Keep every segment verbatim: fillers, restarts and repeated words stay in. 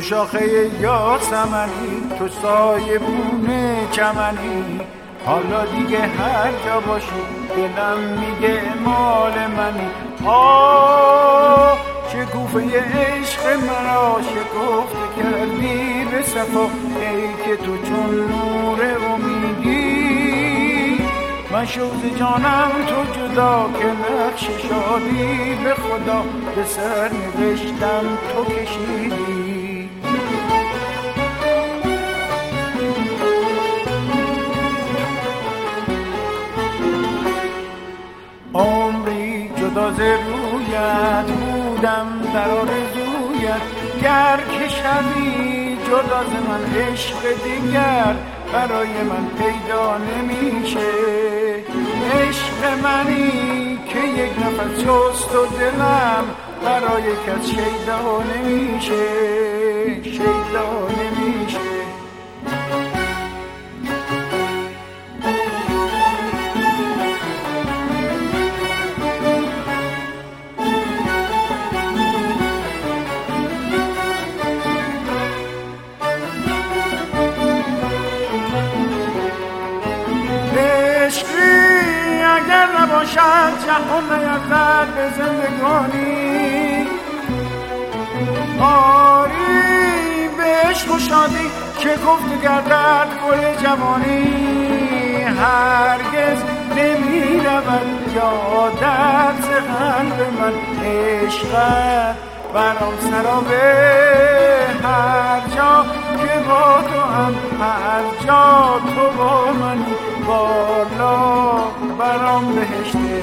شاخه یاسمنی، تو سایه بونه چمنی، حالا دیگه هر جا باشی دلم میگه مال منی. آه شکوفه عشق مرا شکفته کردی به صفا، ای که تو چون نور امیدی، من شوق جانم تو جدا که نقش شادی به خدا به سر نوشتم تو کشیدی. عمری جدا ز رویت بودم در آرزویت، گر که شوی جدا ز من عشق دیگر برای من پیدا نمیشه. عشق منی که یک نفس جست و دلم برای کس شیدا نمیشه، شیدا نمیشه. اگر نباشد جهان نیرزد به زندگانی، آری به عشق و شادی شکفته گردد گل جوانی. هرگز نمی رود یادت ز قلب من، عشقت برام سرابه هر جا که با تو هم، هر جا تو با منی بالا برام بهشته.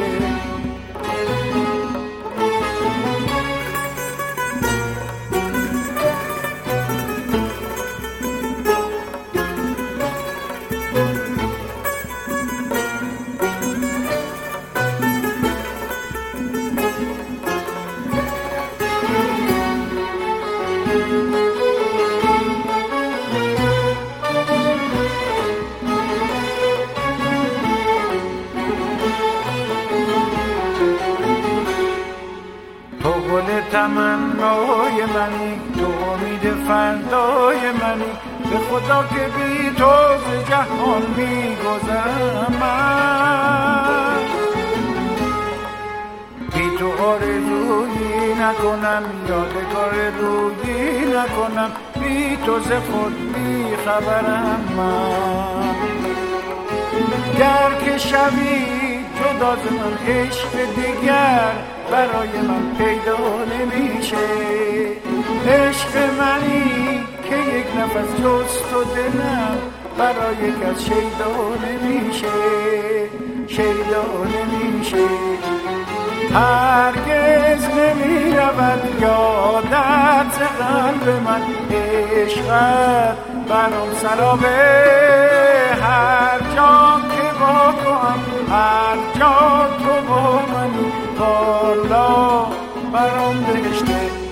تمنای منی، تو امید فردای منی، به خدا که بی تو ز جهان میگذرم من. بی تو آرزویی نکنم، یادگار رویی نکنم، بی تو ز خود بی خبرم من. گر که شوی جدا ز من عشق دیگر برای من پیدا نمیشه. عشق منی که یک نفس جست و دلم برای کس شیدا نمیشه، شیدا نمیشه. هرگز نمی رود یادت ز قلب من، عشقت برام سرابه هر جا که با تو هم، هر جا تو با منی بالا برام بهشته.